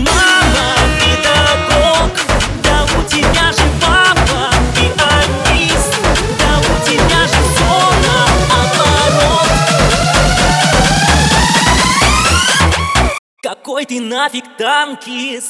мама педагог, да у тебя же папа пианист, да у тебя же все наоборот. Какой ты нафиг танкист?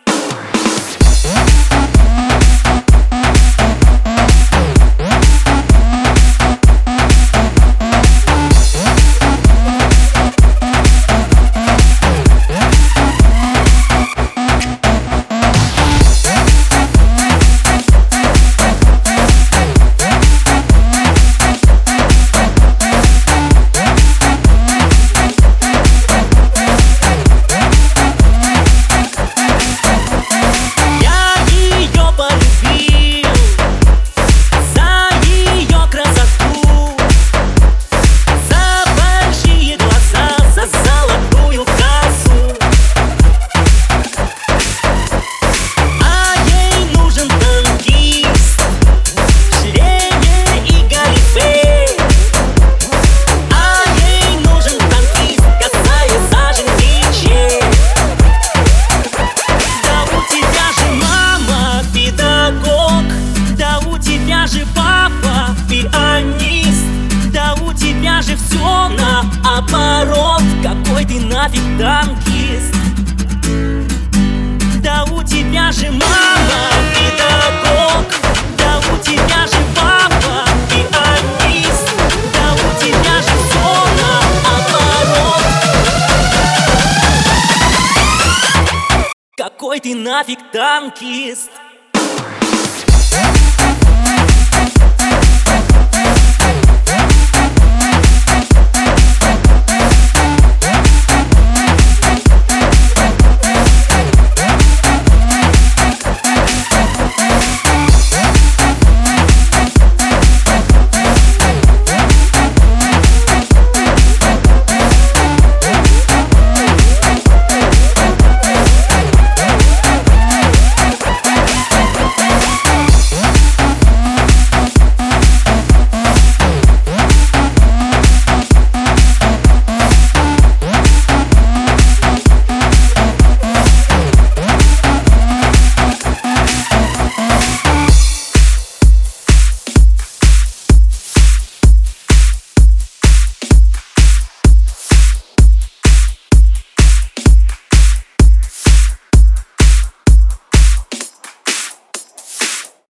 Папа пианист, да у тебя же все наоборот. Какой ты нафиг танкист? Да у тебя же мама педагог, да у тебя же папа пианист, да у тебя же все наоборот. Какой ты нафиг танкист?